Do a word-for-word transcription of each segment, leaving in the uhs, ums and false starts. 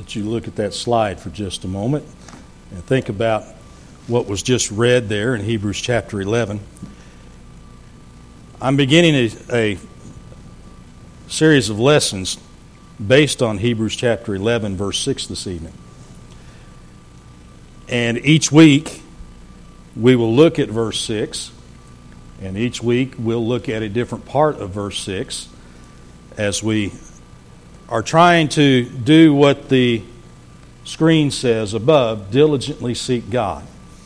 that you look at that slide for just a moment and think about what was just read there in Hebrews chapter eleven. I'm beginning a, a series of lessons based on Hebrews chapter eleven, verse six this evening. And each week we will look at verse six, and each week we'll look at a different part of verse six as we are trying to do what the screen says above, diligently seek God.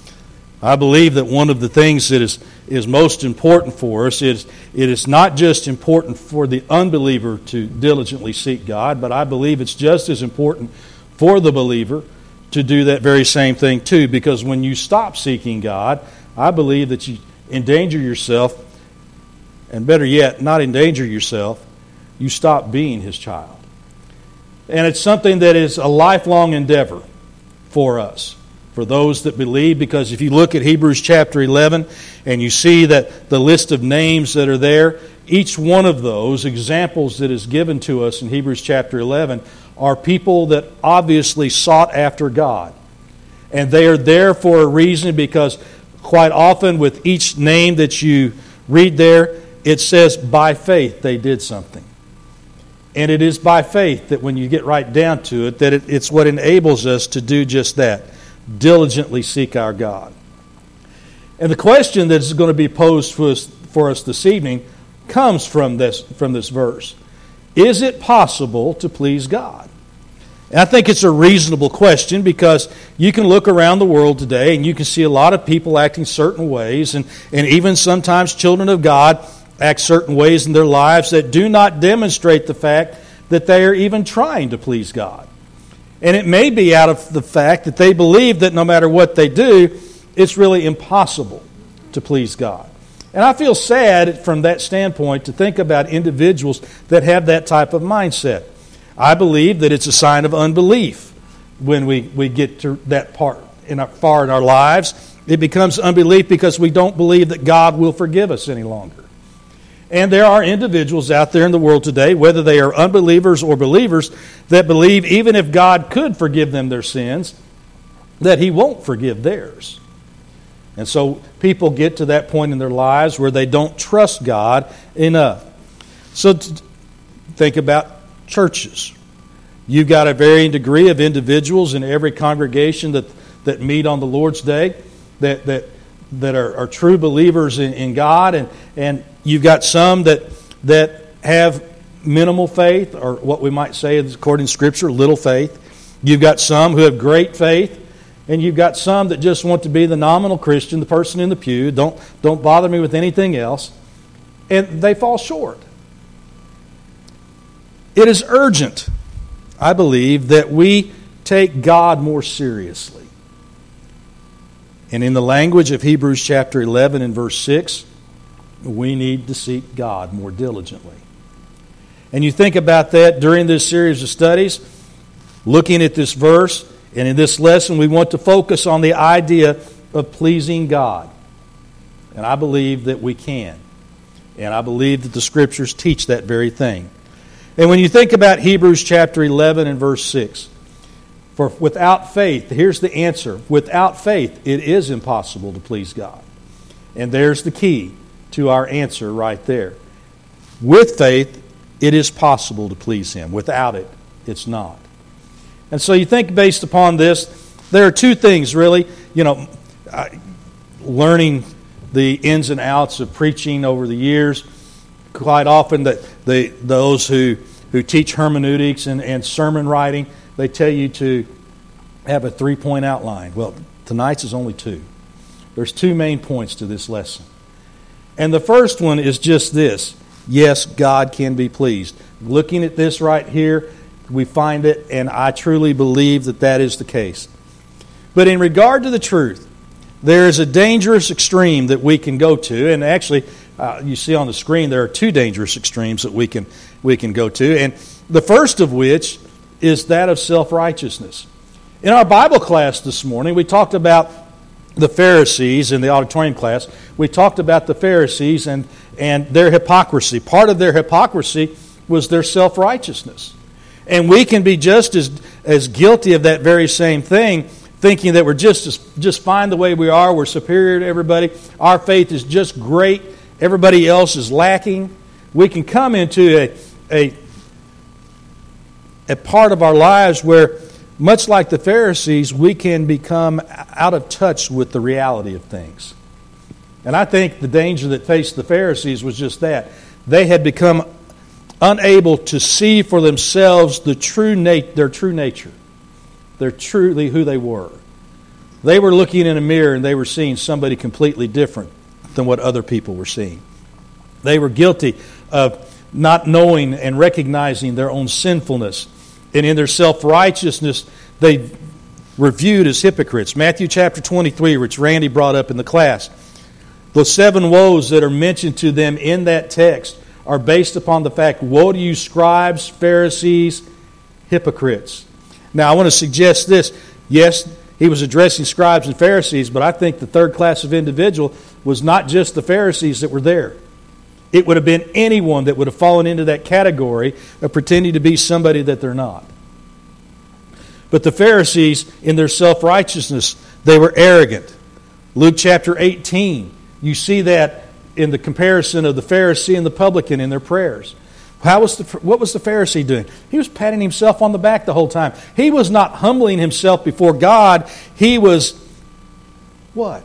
I believe that one of the things that is, is most important for us is it is not just important for the unbeliever to diligently seek God, but I believe it's just as important for the believer to do that very same thing too, because when you stop seeking God, I believe that you endanger yourself, and better yet, not endanger yourself, you stop being His child. And it's something that is a lifelong endeavor for us, for those that believe, because if you look at Hebrews chapter eleven and you see that the list of names that are there, each one of those examples that is given to us in Hebrews chapter eleven are people that obviously sought after God. And they are there for a reason, because quite often with each name that you read there, it says by faith they did something. And it is by faith that when you get right down to it, that it, it's what enables us to do just that. Diligently seek our God. And the question that is going to be posed for us, for us this evening comes from this, from this verse. Is it possible to please God? And I think it's a reasonable question, because you can look around the world today and you can see a lot of people acting certain ways, and, and even sometimes children of God act certain ways in their lives that do not demonstrate the fact that they are even trying to please God. And it may be out of the fact that they believe that no matter what they do, it's really impossible to please God. And I feel sad from that standpoint to think about individuals that have that type of mindset. I believe that it's a sign of unbelief when we, we get to that part in our, far in our lives. It becomes unbelief because we don't believe that God will forgive us any longer. And there are individuals out there in the world today, whether they are unbelievers or believers, that believe even if God could forgive them their sins, that He won't forgive theirs. And so people get to that point in their lives where they don't trust God enough. So think about churches. You've got a varying degree of individuals in every congregation that, that meet on the Lord's Day that that that are, are true believers in, in God, and, and you've got some that that have minimal faith, or what we might say according to Scripture, little faith. You've got some who have great faith, and you've got some that just want to be the nominal Christian, the person in the pew, don't, don't bother me with anything else, and they fall short. It is urgent, I believe, that we take God more seriously. And in the language of Hebrews chapter eleven and verse six, we need to seek God more diligently. And you think about that during this series of studies, looking at this verse, and in this lesson we want to focus on the idea of pleasing God. And I believe that we can. And I believe that the Scriptures teach that very thing. And when you think about Hebrews chapter eleven and verse six, for without faith, here's the answer. Without faith, it is impossible to please God. And there's the key to our answer right there. With faith, it is possible to please Him. Without it, it's not. And so you think based upon this, there are two things really. You know, learning the ins and outs of preaching over the years, quite often that the those who, who teach hermeneutics and, and sermon writing, they tell you to have a three-point outline. Well, tonight's is only two. There's two main points to this lesson. And the first one is just this. Yes, God can be pleased. Looking at this right here, we find it, and I truly believe that that is the case. But in regard to the truth, there is a dangerous extreme that we can go to, and actually, uh, you see on the screen there are two dangerous extremes that we can we can go to, and the first of which is that of self-righteousness. In our Bible class this morning, we talked about the Pharisees in the auditorium class. We talked about the Pharisees and, and their hypocrisy. Part of their hypocrisy was their self-righteousness. And we can be just as, as guilty of that very same thing, thinking that we're just as, just fine the way we are, we're superior to everybody, our faith is just great, everybody else is lacking. We can come into a, a, a part of our lives where, much like the Pharisees, we can become out of touch with the reality of things. And I think the danger that faced the Pharisees was just that. They had become unable to see for themselves the true nat- their true nature. They're truly who they were. They were looking in a mirror and they were seeing somebody completely different than what other people were seeing. They were guilty of not knowing and recognizing their own sinfulness. And in their self-righteousness, they were viewed as hypocrites. Matthew chapter twenty-three, which Randy brought up in the class. Those seven woes that are mentioned to them in that text are based upon the fact, woe to you scribes, Pharisees, hypocrites. Now I want to suggest this. Yes, he was addressing scribes and Pharisees, but I think the third class of individual was not just the Pharisees that were there. It would have been anyone that would have fallen into that category of pretending to be somebody that they're not. But the Pharisees, in their self-righteousness, they were arrogant. Luke chapter eighteen, you see that in the comparison of the Pharisee and the publican in their prayers. How was the, what was the Pharisee doing? He was patting himself on the back the whole time. He was not humbling himself before God. He was, what?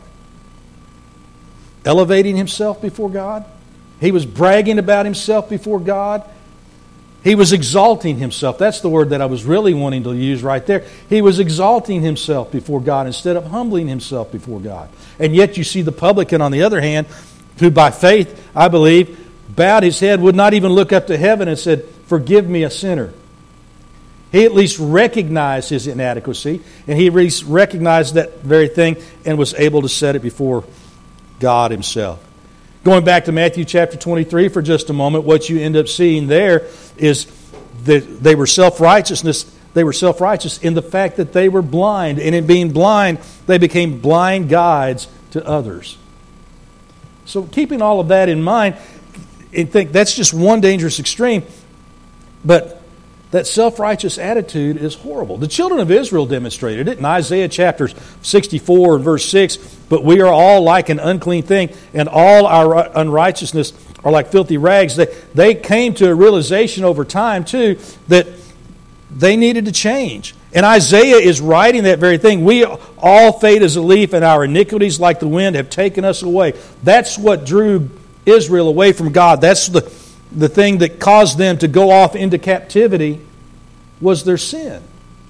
Elevating himself before God? He was bragging about himself before God. He was exalting himself. That's the word that I was really wanting to use right there. He was exalting himself before God instead of humbling himself before God. And yet you see the publican, on the other hand, who by faith, I believe, bowed his head, would not even look up to heaven and said, "Forgive me, a sinner." He at least recognized his inadequacy, and he at least recognized that very thing and was able to set it before God himself. Going back to Matthew chapter twenty-three for just a moment, what you end up seeing there is that they were self-righteousness. They were self-righteous in the fact that they were blind, and in being blind, they became blind guides to others. So keeping all of that in mind, I think that's just one dangerous extreme, but that self-righteous attitude is horrible. The children of Israel demonstrated it in Isaiah chapter sixty-four and verse six, "But we are all like an unclean thing, and all our unrighteousness are like filthy rags." They, they came to a realization over time, too, that they needed to change. And Isaiah is writing that very thing. We all fade as a leaf, and our iniquities like the wind have taken us away. That's what drew Israel away from God. That's the, the thing that caused them to go off into captivity, was their sin.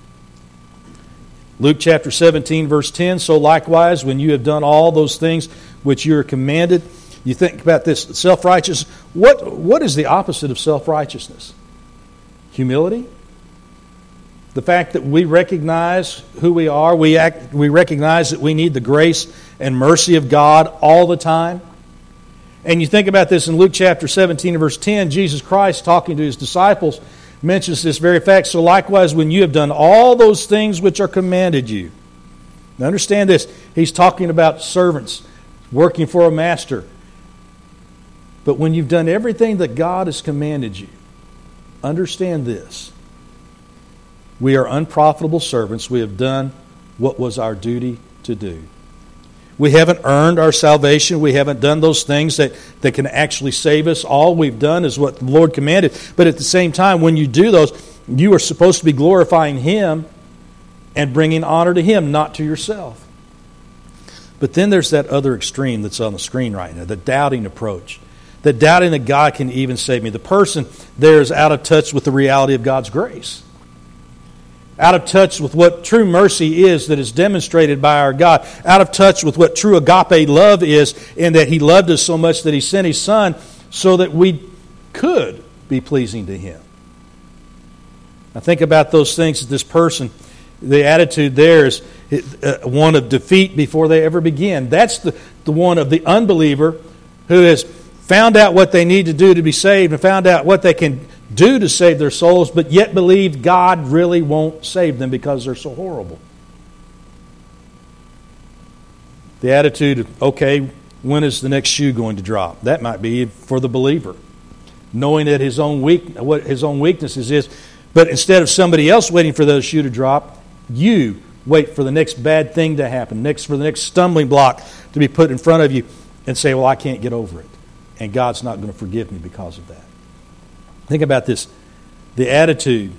Luke chapter seventeen, verse ten, "So likewise, when you have done all those things which you are commanded," you think about this, self-righteous. What, what is the opposite of self-righteousness? Humility. The fact that we recognize who we are, we act, we recognize that we need the grace and mercy of God all the time. And you think about this in Luke chapter seventeen and verse ten, Jesus Christ, talking to his disciples, mentions this very fact. "So likewise, when you have done all those things which are commanded you." Now understand this. He's talking about servants working for a master. But when you've done everything that God has commanded you, understand this. We are unprofitable servants. We have done what was our duty to do. We haven't earned our salvation. We haven't done those things that, that can actually save us. All we've done is what the Lord commanded. But at the same time, when you do those, you are supposed to be glorifying Him and bringing honor to Him, not to yourself. But then there's that other extreme that's on the screen right now, the doubting approach. The doubting that God can even save me. The person there is out of touch with the reality of God's grace. Out of touch with what true mercy is that is demonstrated by our God. Out of touch with what true agape love is, in that He loved us so much that He sent His Son so that we could be pleasing to Him. Now think about those things that this person, the attitude there is one of defeat before they ever begin. That's the, the one of the unbeliever who has found out what they need to do to be saved and found out what they can do to save their souls, but yet believe God really won't save them because they're so horrible. The attitude of, okay, when is the next shoe going to drop? That might be for the believer. Knowing that his own weak, what his own weaknesses is, But instead of somebody else waiting for the shoe to drop, you wait for the next bad thing to happen, next for the next stumbling block to be put in front of you, and say, well, I can't get over it. And God's not going to forgive me because of that. Think about this. The attitude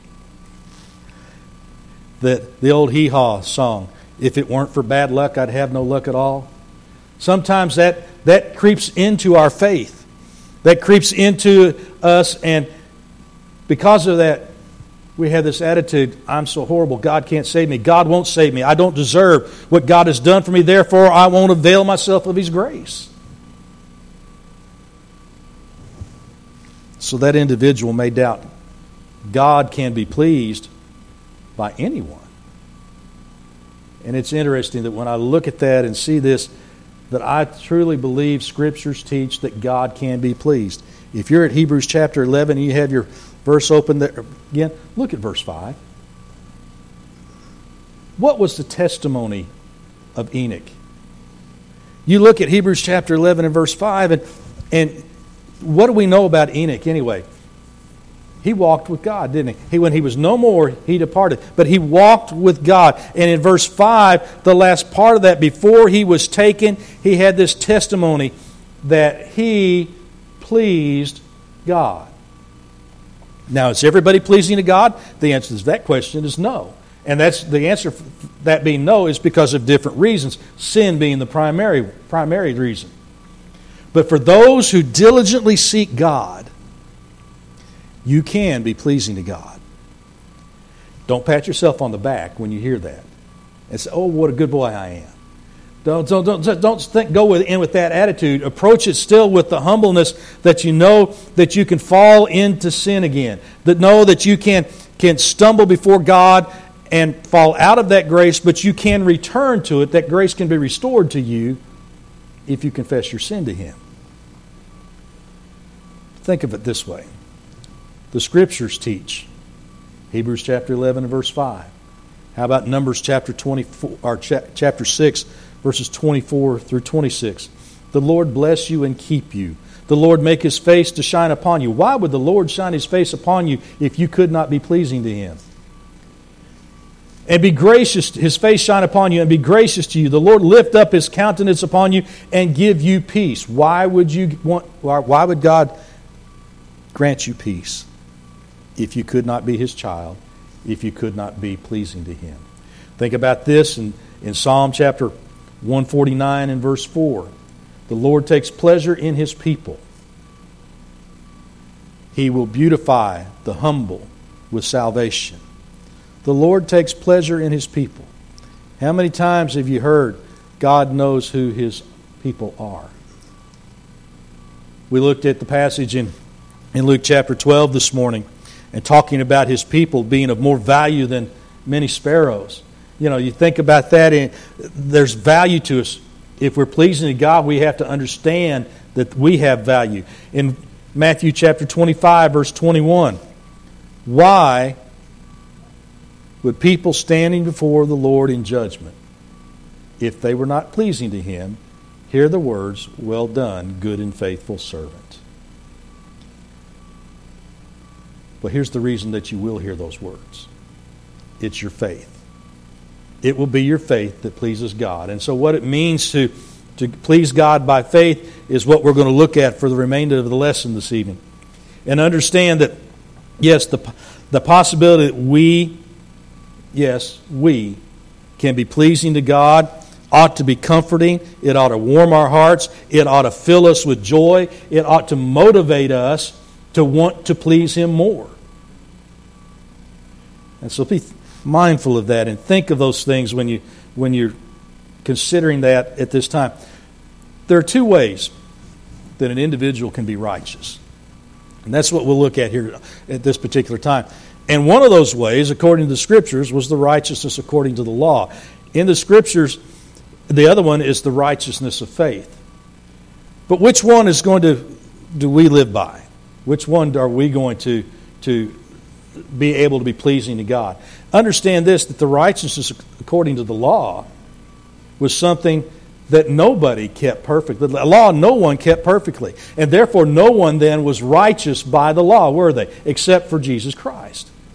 that the old hee-haw song, if it weren't for bad luck, I'd have no luck at all. Sometimes that, that creeps into our faith. That creeps into us, and because of that, we have this attitude, I'm so horrible, God can't save me. God won't save me. I don't deserve what God has done for me, therefore I won't avail myself of His grace. So that individual may doubt God can be pleased by anyone. And it's interesting that when I look at that and see this, that I truly believe Scriptures teach that God can be pleased. If you're at Hebrews chapter eleven and you have your verse open there again, look at verse five. What was the testimony of Enoch? You look at Hebrews chapter eleven and verse five, and, and what do we know about Enoch anyway? He walked with God, didn't he? he? When he was no more, he departed. But he walked with God. And in verse five, the last part of that, before he was taken, he had this testimony that he pleased God. Now, is everybody pleasing to God? The answer to that question is no. And that's the answer for that being no is because of different reasons, sin being the primary primary reason. But for those who diligently seek God, you can be pleasing to God. Don't pat yourself on the back when you hear that and say, oh, what a good boy I am. Don't, don't, don't, don't think, go in with that attitude. Approach it still with the humbleness that you know that you can fall into sin again. That know that you can, can stumble before God and fall out of that grace, but you can return to it. That grace can be restored to you if you confess your sin to Him. Think of it this way. The Scriptures teach. Hebrews chapter eleven and verse five. How about Numbers chapter twenty-four or chapter six, verses twenty-four through twenty-six? The Lord bless you and keep you. The Lord make His face to shine upon you. Why would the Lord shine His face upon you if you could not be pleasing to Him? And be gracious, His face shine upon you and be gracious to you. The Lord lift up His countenance upon you and give you peace. Why would you want? Why would God grant you peace if you could not be His child, if you could not be pleasing to Him? Think about this in, in Psalm chapter one forty-nine and verse four. The Lord takes pleasure in His people. He will beautify the humble with salvation. The Lord takes pleasure in His people. How many times have you heard God knows who His people are? We looked at the passage in, in Luke chapter twelve this morning, and talking about His people being of more value than many sparrows. You know, you think about that, and there's value to us. If we're pleasing to God, we have to understand that we have value. In Matthew chapter twenty-five, verse twenty-one, why would people standing before the Lord in judgment, if they were not pleasing to Him, hear the words, well done, good and faithful servant? But here's the reason that you will hear those words. It's your faith. It will be your faith that pleases God. And so what it means to, to please God by faith is what we're going to look at for the remainder of the lesson this evening. And understand that, yes, the, the possibility that we, yes, we can be pleasing to God ought to be comforting. It ought to warm our hearts. It ought to fill us with joy. It ought to motivate us to want to please Him more. And so be mindful of that and think of those things when you when you're considering that at this time. There are two ways that an individual can be righteous. And that's what we'll look at here at this particular time. And one of those ways, according to the Scriptures, was the righteousness according to the law. In the Scriptures, the other one is the righteousness of faith. But which one is going to do we live by? Which one are we going to to be able to be pleasing to God? Understand this, that the righteousness according to the law was something that nobody kept perfectly. The law no one kept perfectly. And therefore no one then was righteous by the law, were they? Except for Jesus Christ.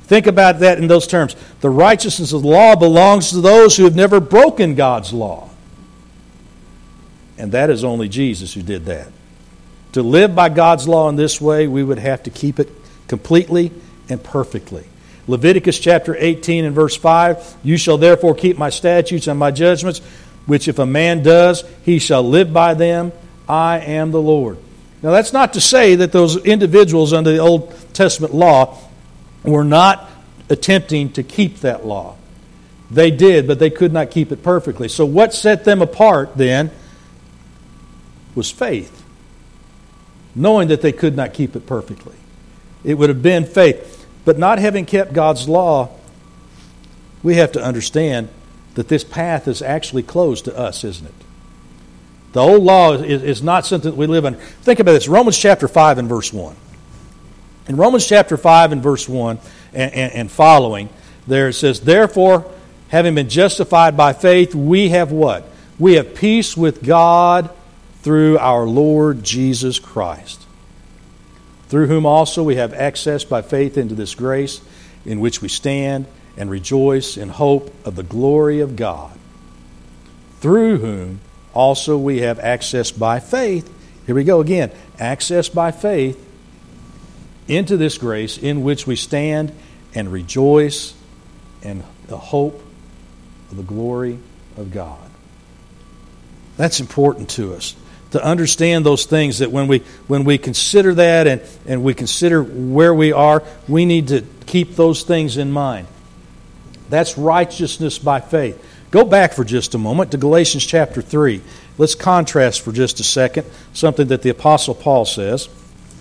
Think about that in those terms. The righteousness of the law belongs to those who have never broken God's law. And that is only Jesus who did that. To live by God's law in this way, we would have to keep it completely and perfectly. Leviticus chapter eighteen and verse five, you shall therefore keep my statutes and my judgments, which if a man does, he shall live by them. I am the Lord. Now that's not to say that those individuals under the Old Testament law were not attempting to keep that law. They did, but they could not keep it perfectly. So what set them apart then was faith, knowing that they could not keep it perfectly. It would have been faith. But not having kept God's law, we have to understand that this path is actually closed to us, isn't it? The old law is, is not something that we live under. Think about this. Romans chapter five and verse one. In Romans chapter five and verse one and, and, and following, there it says, therefore, having been justified by faith, we have what? We have peace with God through our Lord Jesus Christ, through whom also we have access by faith into this grace in which we stand and rejoice in hope of the glory of God, through whom also we have access by faith. Here we go again. Access by faith into this grace in which we stand and rejoice in the hope of the glory of God. That's important to us, to understand those things, that when we when we consider that and, and we consider where we are, we need to keep those things in mind. That's righteousness by faith. Go back for just a moment to Galatians chapter three. Let's contrast for just a second something that the Apostle Paul says.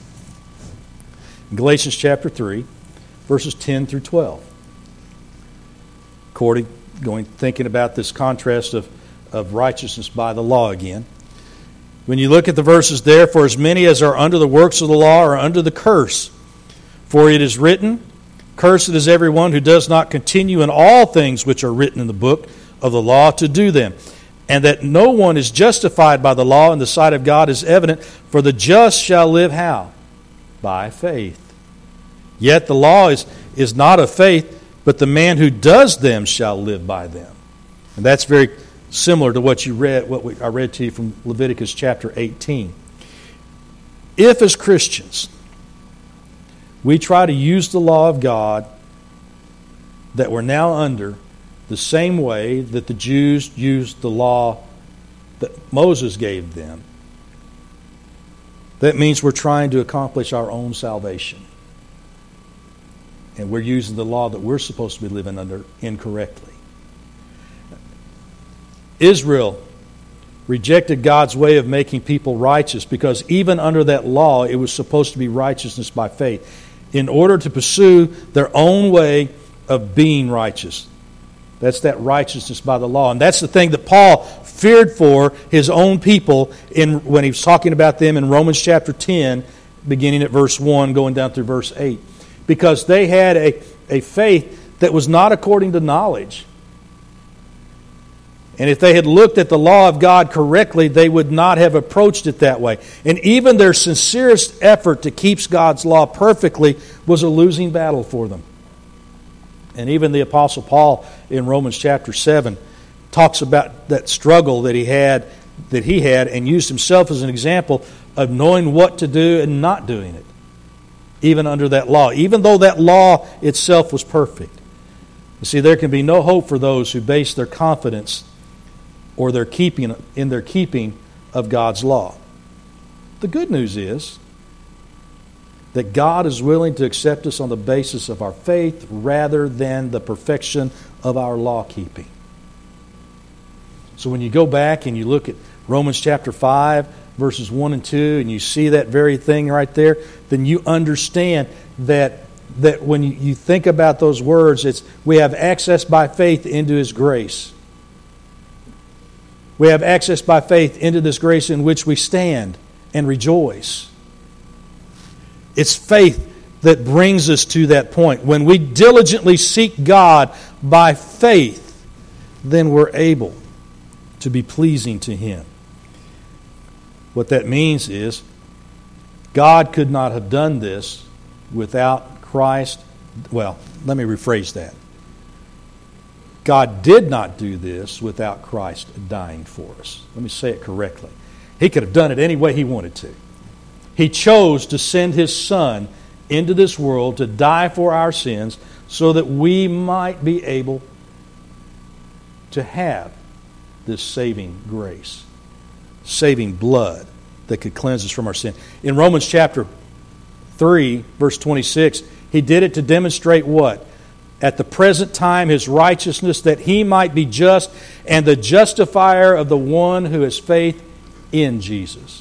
In Galatians chapter three, verses ten through twelve. According, going, thinking about this contrast of, of righteousness by the law again. When you look at the verses there, for as many as are under the works of the law are under the curse. For it is written, cursed is everyone who does not continue in all things which are written in the book of the law to do them. And that no one is justified by the law in the sight of God is evident, for the just shall live how? By faith. Yet the law is, is not of faith, but the man who does them shall live by them. And that's very similar to what you read, what we, I read to you from Leviticus chapter eighteen. If as Christians we try to use the law of God that we're now under the same way that the Jews used the law that Moses gave them, that means we're trying to accomplish our own salvation. And we're using the law that we're supposed to be living under incorrectly. Israel rejected God's way of making people righteous because even under that law, it was supposed to be righteousness by faith, in order to pursue their own way of being righteous. That's that righteousness by the law. And that's the thing that Paul feared for his own people in when he was talking about them in Romans chapter ten, beginning at verse one, going down through verse eight. Because they had a, a faith that was not according to knowledge. And if they had looked at the law of God correctly, they would not have approached it that way. And even their sincerest effort to keep God's law perfectly was a losing battle for them. And even the Apostle Paul in Romans chapter seven talks about that struggle that he had, that he had, and used himself as an example of knowing what to do and not doing it, even under that law, even though that law itself was perfect. You see, there can be no hope for those who base their confidence or their keeping in their keeping of God's law. The good news is that God is willing to accept us on the basis of our faith rather than the perfection of our law keeping. So when you go back and you look at Romans chapter five, verses one and two, and you see that very thing right there, then you understand that that when you, you think about those words, it's we have access by faith into His grace. We have access by faith into this grace in which we stand and rejoice. It's faith that brings us to that point. When we diligently seek God by faith, then we're able to be pleasing to Him. What that means is God could not have done this without Christ well, let me rephrase that. God did not do this without Christ dying for us. Let me say it correctly. He could have done it any way He wanted to. He chose to send His Son into this world to die for our sins so that we might be able to have this saving grace, saving blood that could cleanse us from our sin. In Romans chapter three, verse twenty-six, He did it to demonstrate what? At the present time His righteousness, that He might be just and the justifier of the one who has faith in Jesus.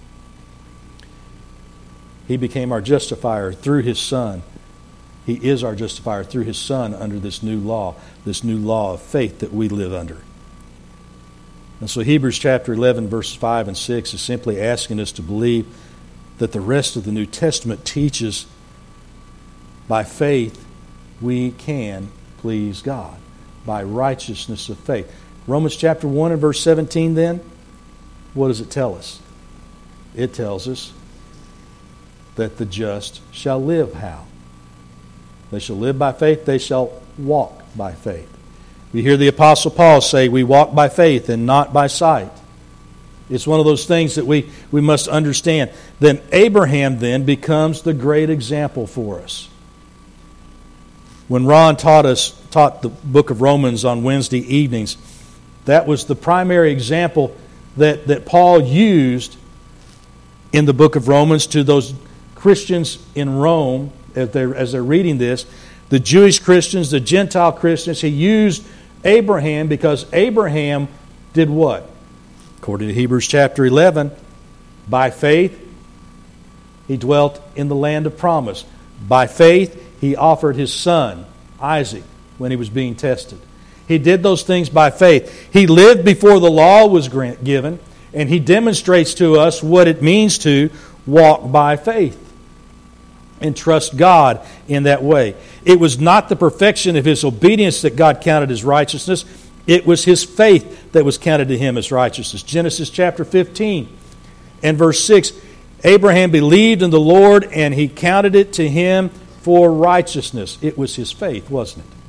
He became our justifier through His Son. He is our justifier through His Son under this new law, this new law of faith that we live under. And so Hebrews chapter eleven, verses five and six is simply asking us to believe that the rest of the New Testament teaches by faith we can please God, by righteousness of faith. Romans chapter one and verse seventeen then, what does it tell us? It tells us that the just shall live how? They shall live by faith, they shall walk by faith. We hear the Apostle Paul say, we walk by faith and not by sight. It's one of those things that we, we must understand. Then Abraham then becomes the great example for us. When Ron taught us, taught the book of Romans on Wednesday evenings, that was the primary example that, that Paul used in the book of Romans to those Christians in Rome as they're, as they're reading this, the Jewish Christians, the Gentile Christians. He used Abraham because Abraham did what? According to Hebrews chapter eleven, by faith he dwelt in the land of promise. By faith he offered his son, Isaac, when he was being tested. He did those things by faith. He lived before the law was given, and he demonstrates to us what it means to walk by faith and trust God in that way. It was not the perfection of his obedience that God counted as righteousness. It was his faith that was counted to him as righteousness. Genesis chapter fifteen and verse six, Abraham believed in the Lord and he counted it to him for righteousness. It was his faith, wasn't it?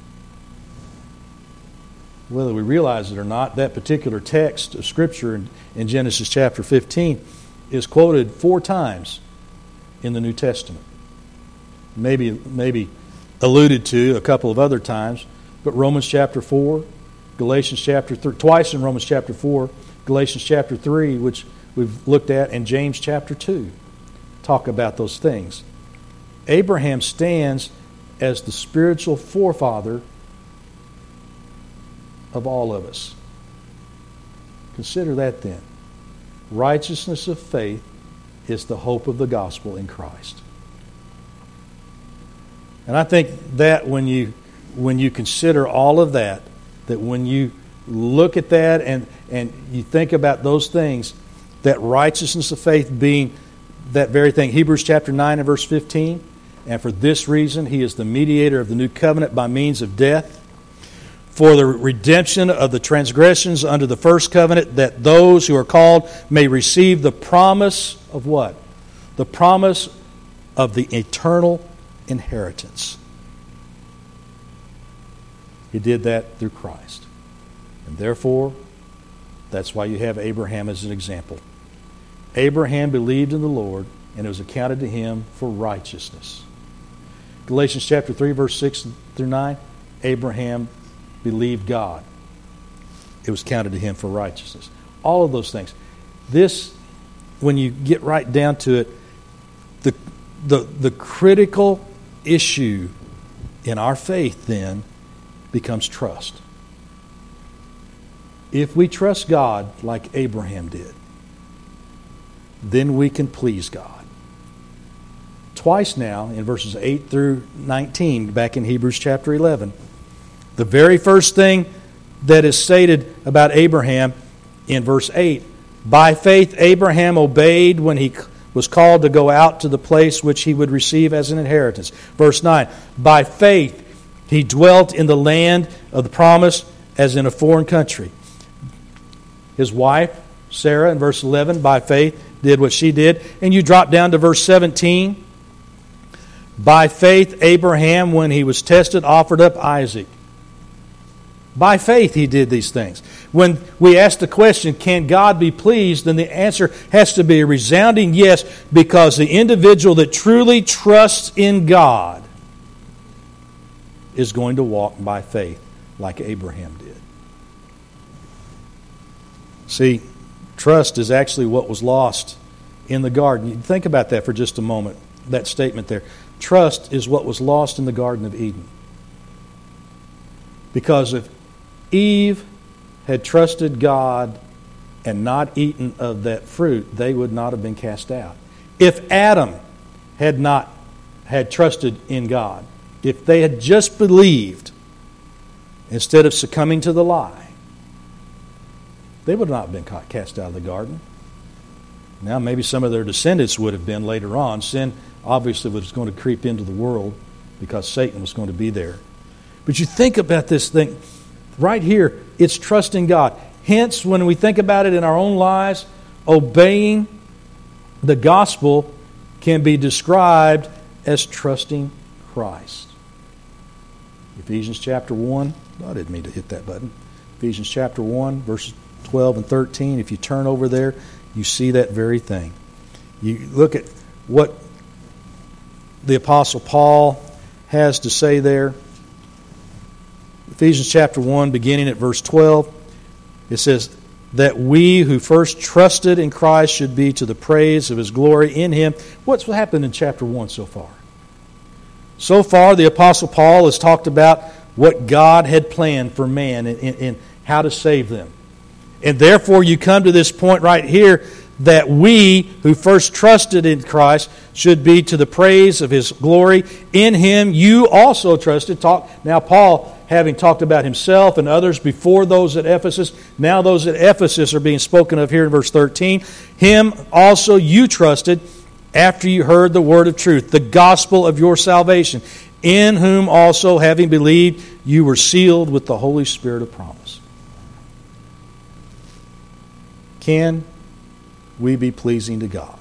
Whether we realize it or not, that particular text of Scripture in, in Genesis chapter fifteen is quoted four times in the New Testament. Maybe, maybe alluded to a couple of other times, but Romans chapter four, Galatians chapter three, twice in Romans chapter four, Galatians chapter three, which we've looked at, and James chapter two talk about those things. Abraham stands as the spiritual forefather of all of us. Consider that then. Righteousness of faith is the hope of the gospel in Christ. And I think that when you when you consider all of that, that when you look at that and, and you think about those things, that righteousness of faith being that very thing. Hebrews chapter nine and verse fifteen, and for this reason he is the mediator of the new covenant by means of death, for the redemption of the transgressions under the first covenant, that those who are called may receive the promise of what? The promise of the eternal inheritance. He did that through Christ. And therefore, that's why you have Abraham as an example. Abraham believed in the Lord, and it was accounted to him for righteousness. Galatians chapter three, verse six through nine, Abraham believed God. It was counted to him for righteousness. All of those things. This, when you get right down to it, the, the, the critical issue in our faith then becomes trust. If we trust God like Abraham did, then we can please God. Twice now, in verses eight through nineteen, back in Hebrews chapter eleven, the very first thing that is stated about Abraham in verse eight, by faith Abraham obeyed when he was called to go out to the place which he would receive as an inheritance. Verse nine, by faith he dwelt in the land of the promise as in a foreign country. His wife, Sarah, in verse eleven, by faith did what she did. And you drop down to verse seventeen. By faith, Abraham, when he was tested, offered up Isaac. By faith, he did these things. When we ask the question, can God be pleased? Then the answer has to be a resounding yes, because the individual that truly trusts in God is going to walk by faith like Abraham did. See, trust is actually what was lost in the garden. Think about that for just a moment, that statement there. Trust is what was lost in the Garden of Eden. Because if Eve had trusted God and not eaten of that fruit, they would not have been cast out. If Adam had not had trusted in God, if they had just believed instead of succumbing to the lie, they would not have been cast out of the garden. Now, maybe some of their descendants would have been later on. Sin obviously was going to creep into the world because Satan was going to be there. But you think about this thing. Right here, it's trusting God. Hence, when we think about it in our own lives, obeying the gospel can be described as trusting Christ. Ephesians chapter one. Oh, I didn't mean to hit that button. Ephesians chapter one, verses twelve and thirteen. If you turn over there, you see that very thing. You look at what the Apostle Paul has to say there. Ephesians chapter one, beginning at verse twelve, it says, that we who first trusted in Christ should be to the praise of His glory in Him. What's happened in chapter one so far? So far, the Apostle Paul has talked about what God had planned for man and, and, and how to save them. And therefore, you come to this point right here that we who first trusted in Christ should be to the praise of His glory. In Him you also trusted. Talk now, Paul, having talked about himself and others before those at Ephesus, now those at Ephesus are being spoken of here in verse thirteen. Him also you trusted after you heard the word of truth, the gospel of your salvation, in whom also, having believed, you were sealed with the Holy Spirit of promise. Can we be pleasing to God?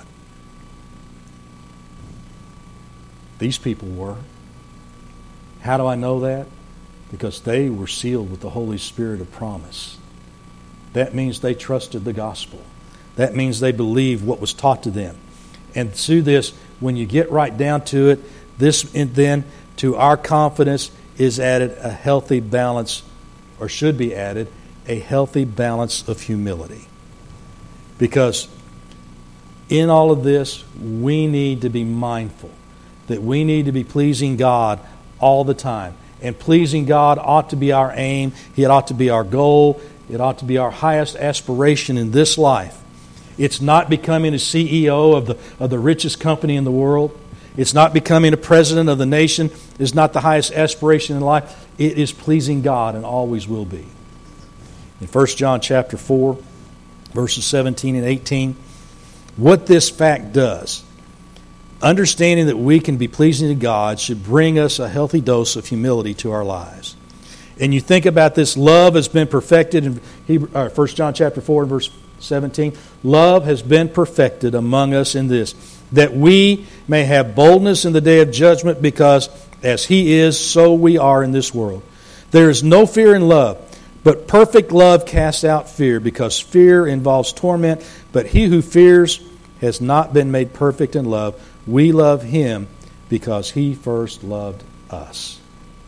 These people were. How do I know that? Because they were sealed with the Holy Spirit of promise. That means they trusted the gospel. That means they believed what was taught to them. And through this, when you get right down to it, this then to our confidence is added a healthy balance, or should be added, a healthy balance of humility. Because in all of this, we need to be mindful that we need to be pleasing God all the time. And pleasing God ought to be our aim. It ought to be our goal. It ought to be our highest aspiration in this life. It's not becoming a C E O of the, of the richest company in the world. It's not becoming a president of the nation. It's not the highest aspiration in life. It is pleasing God and always will be. In First John chapter four, verses seventeen and eighteen, what this fact does, understanding that we can be pleasing to God, should bring us a healthy dose of humility to our lives. And you think about this, love has been perfected in Hebrew, uh, First John chapter four and verse seventeen. Love has been perfected among us in this, that we may have boldness in the day of judgment, because as He is, so we are in this world. There is no fear in love, but perfect love casts out fear, because fear involves torment. But he who fears has not been made perfect in love. We love Him because He first loved us.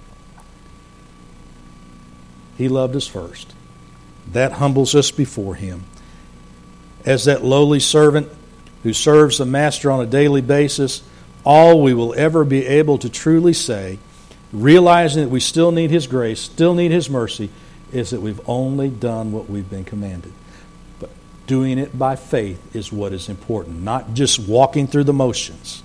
He loved us first. That humbles us before Him. As that lowly servant who serves the master on a daily basis, all we will ever be able to truly say, realizing that we still need His grace, still need His mercy, is that we've only done what we've been commanded. But doing it by faith is what is important, not just walking through the motions.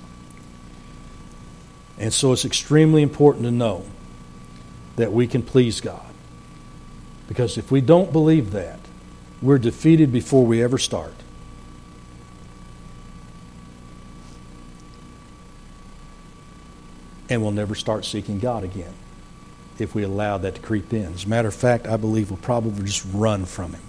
And so it's extremely important to know that we can please God. Because if we don't believe that, we're defeated before we ever start. And we'll never start seeking God again if we allow that to creep in. As a matter of fact, I believe we'll probably just run from Him.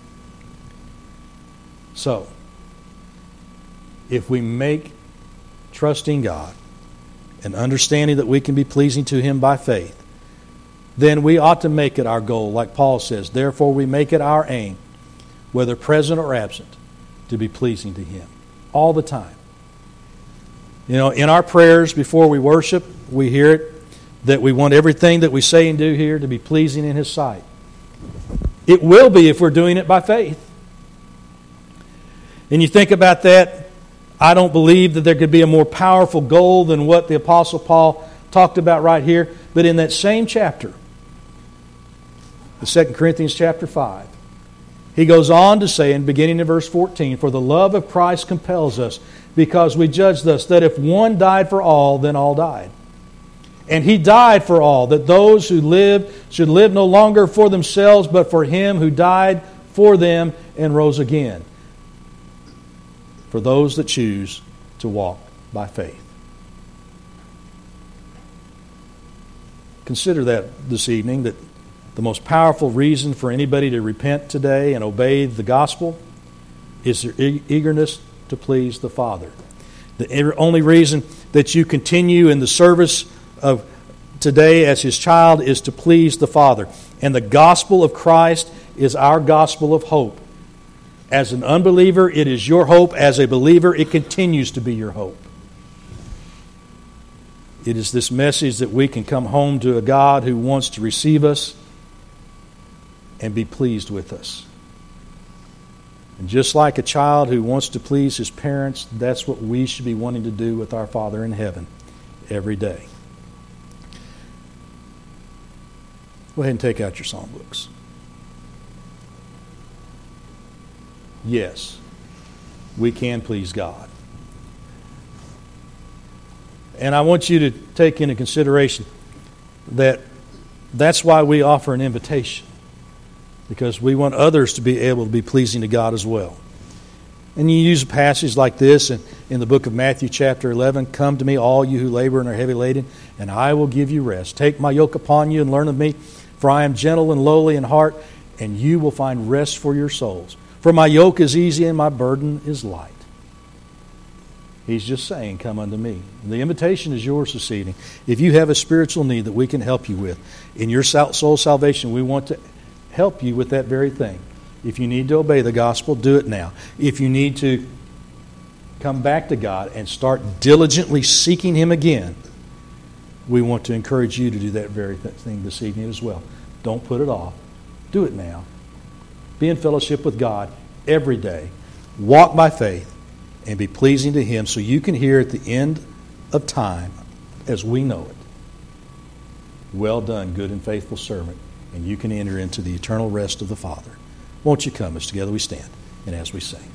So, if we make trusting God and understanding that we can be pleasing to Him by faith, then we ought to make it our goal, like Paul says, therefore we make it our aim, whether present or absent, to be pleasing to Him all the time. You know, in our prayers before we worship, we hear it, that we want everything that we say and do here to be pleasing in His sight. It will be if we're doing it by faith. And you think about that, I don't believe that there could be a more powerful goal than what the Apostle Paul talked about right here. But in that same chapter, the Second Corinthians chapter five, he goes on to say, in beginning in verse fourteen, for the love of Christ compels us, because we judge thus, that if one died for all, then all died. And He died for all, that those who live should live no longer for themselves, but for Him who died for them and rose again. For those that choose to walk by faith. Consider that this evening, that the most powerful reason for anybody to repent today and obey the gospel is their eagerness to please the Father. The only reason that you continue in the service of today as His child is to please the Father. And the gospel of Christ is our gospel of hope. As an unbeliever, it is your hope. As a believer, it continues to be your hope. It is this message that we can come home to a God who wants to receive us and be pleased with us. And just like a child who wants to please his parents, that's what we should be wanting to do with our Father in heaven every day. Go ahead and take out your song books. Yes, we can please God. And I want you to take into consideration that that's why we offer an invitation, because we want others to be able to be pleasing to God as well. And you use a passage like this in, in the book of Matthew chapter eleven, come to me all you who labor and are heavy laden, and I will give you rest. Take my yoke upon you and learn of me, for I am gentle and lowly in heart, and you will find rest for your souls. For my yoke is easy and my burden is light. He's just saying, come unto me. And the invitation is yours this evening. If you have a spiritual need that we can help you with, in your soul salvation, we want to help you with that very thing. If you need to obey the gospel, do it now. If you need to come back to God and start diligently seeking Him again, we want to encourage you to do that very thing this evening as well. Don't put it off. Do it now. Be in fellowship with God every day. Walk by faith and be pleasing to Him so you can hear at the end of time, as we know it, well done, good and faithful servant, and you can enter into the eternal rest of the Father. Won't you come as together we stand and as we sing?